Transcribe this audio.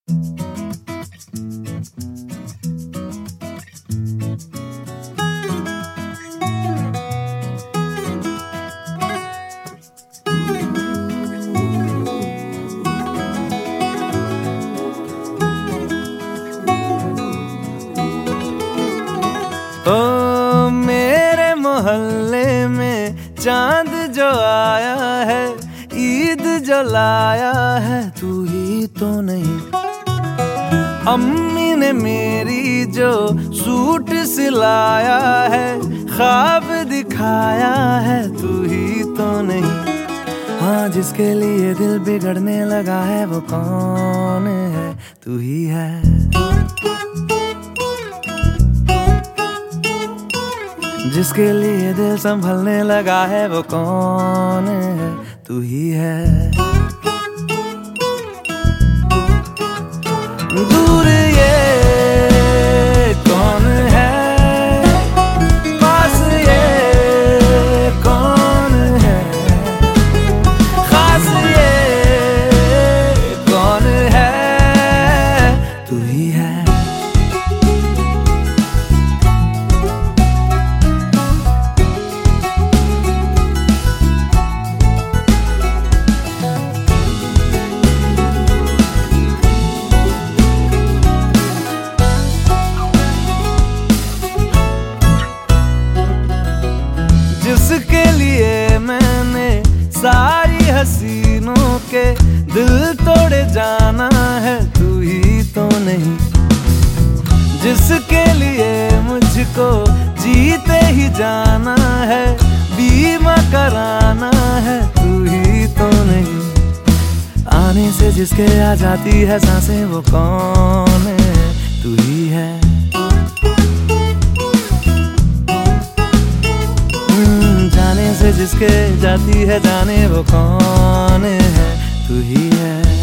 ओ मेरे मोहल्ले में चांद जो आया है, ईद जो लाया है, तू ही तो नहीं। अम्मी ने मेरी जो सूट सिलाया है, ख्वाब दिखाया है, तू ही तो नहीं। हाँ, जिसके लिए दिल बिगड़ने लगा है वो कौन है? तू ही है। जिसके लिए दिल संभलने लगा है वो कौन है? तू ही है। दूर ये कौन है, पास ये कौन है, खास ये कौन है? तू ही है। जिसके लिए मैंने सारी हसीनों के दिल तोड़े जाना है, तू ही तो नहीं। जिसके लिए मुझको जीते ही जाना है, बीमा कराना है, तू ही तो नहीं। आने से जिसके आ जाती है सांसें वो कौन है? तू ही है। जाने से जिसके जाती है जाने वो कौन है? तू ही है।